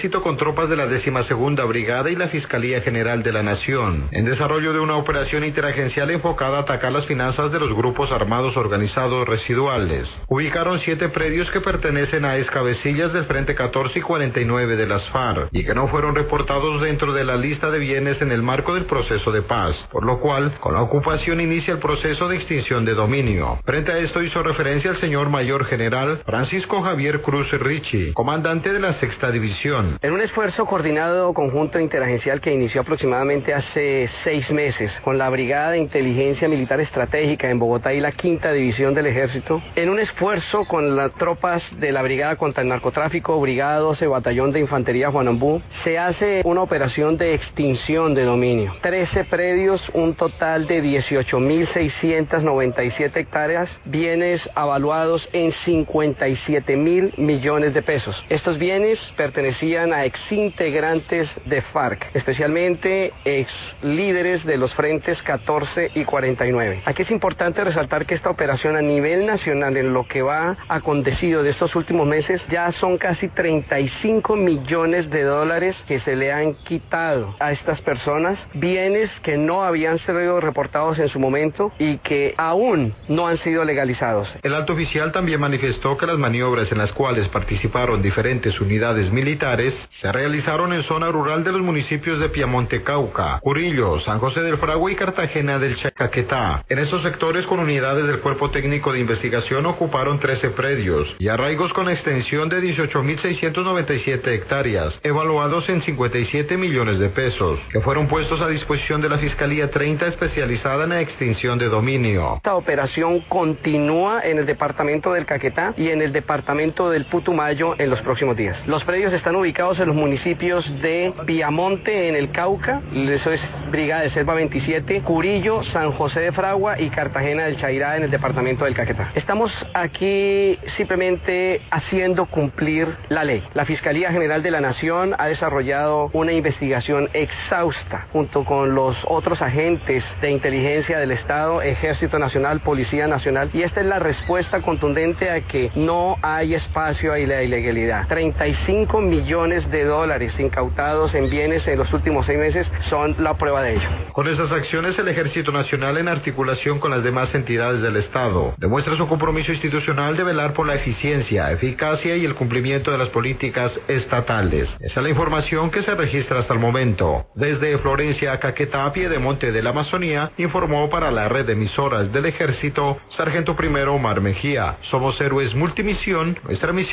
Ejército con tropas de la 12ª Brigada y la Fiscalía General de la Nación, en desarrollo de una operación interagencial enfocada a atacar las finanzas de los grupos armados organizados residuales. Ubicaron 7 predios que pertenecen a excabecillas del Frente 14 y 49 de las FARC y que no fueron reportados dentro de la lista de bienes en el marco del proceso de paz, por lo cual, con la ocupación inicia el proceso de extinción de dominio. Frente a esto hizo referencia el señor Mayor General Francisco Javier Cruz Ricci, comandante de la 6ª División. En un esfuerzo coordinado conjunto interagencial que inició aproximadamente hace 6 meses con la Brigada de Inteligencia Militar Estratégica en Bogotá y la 5ª División del Ejército, en un esfuerzo con las tropas de la Brigada contra el Narcotráfico, Brigada 12, Batallón de Infantería Juan Ambú, se hace una operación de extinción de dominio. 13 predios, un total de 18.697 hectáreas, bienes avaluados en 57.000 millones de pesos. Estos bienes pertenecían a exintegrantes de FARC, especialmente ex líderes de los frentes 14 y 49. Aquí es importante resaltar que esta operación a nivel nacional, en lo que va acontecido de estos últimos meses, ya son casi 35 millones de dólares que se le han quitado a estas personas, bienes que no habían sido reportados en su momento y que aún no han sido legalizados. El alto oficial también manifestó que las maniobras en las cuales participaron diferentes unidades militares se realizaron en zona rural de los municipios de Piamonte, Cauca, Curillo, San José del Fragua y Cartagena del Caquetá. En estos sectores, con unidades del Cuerpo Técnico de Investigación, ocuparon 13 predios y arraigos con extensión de 18.697 hectáreas, evaluados en 57 millones de pesos, que fueron puestos a disposición de la Fiscalía 30 especializada en la extinción de dominio. Esta operación continúa en el departamento del Caquetá y en el departamento del Putumayo en los próximos días. Los predios están ubicados en los municipios de Piamonte en el Cauca, eso es Brigada de Selva 27, Curillo, San José de Fragua y Cartagena del Chairá en el departamento del Caquetá. Estamos aquí simplemente haciendo cumplir la ley. La Fiscalía General de la Nación ha desarrollado una investigación exhausta junto con los otros agentes de inteligencia del Estado, Ejército Nacional, Policía Nacional, y esta es la respuesta contundente a que no hay espacio a la ilegalidad. 35 millones de dólares incautados en bienes en los últimos 6 meses son la prueba de ello. Con estas acciones, el Ejército Nacional, en articulación con las demás entidades del Estado, demuestra su compromiso institucional de velar por la eficiencia, eficacia y el cumplimiento de las políticas estatales. Esa es la información que se registra hasta el momento. Desde Florencia, Caquetá, Piedemonte de la Amazonía, informó para la red de emisoras del Ejército, Sargento Primero Omar Mejía. Somos héroes multimisión, nuestra misión